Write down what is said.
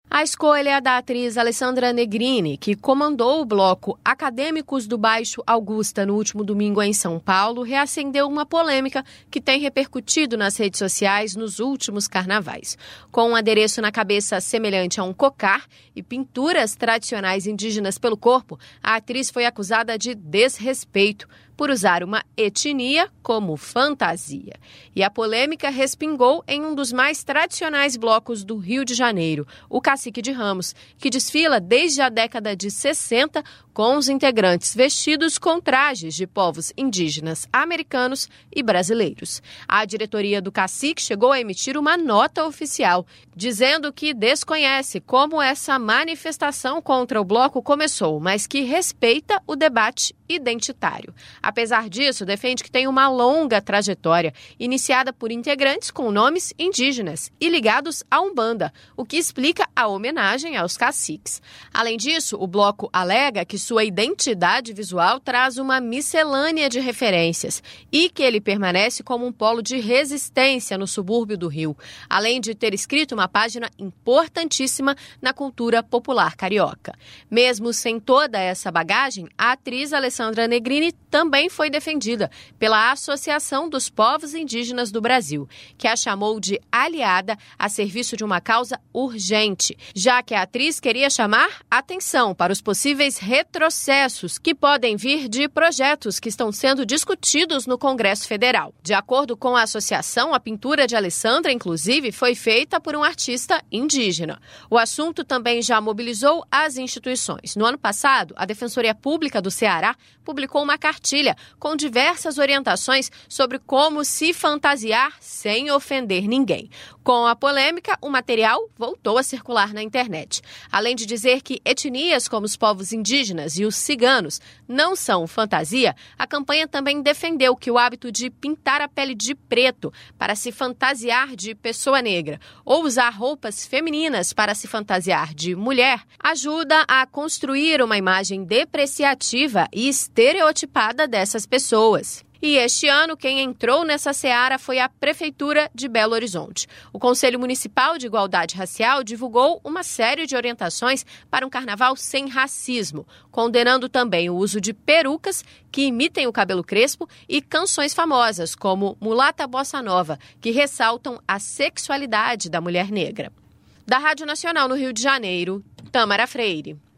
A escolha é da atriz Alessandra Negrini, que comandou o bloco Acadêmicos do Baixo Augusta no último domingo em São Paulo, reacendeu uma polêmica que tem repercutido nas redes sociais nos últimos carnavais. Com um adereço na cabeça semelhante a um cocar e pinturas tradicionais indígenas pelo corpo, a atriz foi acusada de desrespeito por usar uma etnia como fantasia. E a polêmica respingou em um dos mais tradicionais blocos do Rio de Janeiro, o Cacique de Ramos, que desfila desde a década de 60 com os integrantes vestidos com trajes de povos indígenas americanos e brasileiros. A diretoria do Cacique chegou a emitir uma nota oficial, dizendo que desconhece como essa manifestação contra o bloco começou, mas que respeita o debate identitário. Apesar disso, defende que tem uma longa trajetória, iniciada por integrantes com nomes indígenas e ligados à Umbanda, o que explica a homenagem aos caciques. Além disso, o bloco alega que sua identidade visual traz uma miscelânea de referências e que ele permanece como um polo de resistência no subúrbio do Rio, além de ter escrito uma página importantíssima na cultura popular carioca. Mesmo sem toda essa bagagem, a atriz Alessandra Negrini também foi defendida pela Associação dos Povos Indígenas do Brasil, que a chamou de aliada a serviço de uma causa urgente, já que a atriz queria chamar atenção para os possíveis retrocessos que podem vir de projetos que estão sendo discutidos no Congresso Federal. De acordo com a associação, a pintura de Alessandra, inclusive, foi feita por um artista indígena. O assunto também já mobilizou as instituições. No ano passado, a Defensoria Pública do Ceará publicou uma cartilha com diversas orientações sobre como se fantasiar sem ofender ninguém. Com a polêmica, o material voltou a circular na internet. Além de dizer que etnias como os povos indígenas e os ciganos não são fantasia, a campanha também defendeu que o hábito de pintar a pele de preto para se fantasiar de pessoa negra ou usar roupas femininas para se fantasiar de mulher ajuda a construir uma imagem depreciativa e estereotipada dessas pessoas. E este ano, quem entrou nessa seara foi a Prefeitura de Belo Horizonte. O Conselho Municipal de Igualdade Racial divulgou uma série de orientações para um carnaval sem racismo, condenando também o uso de perucas que imitem o cabelo crespo e canções famosas, como Mulata Bossa Nova, que ressaltam a sexualidade da mulher negra. Da Rádio Nacional no Rio de Janeiro, Tâmara Freire.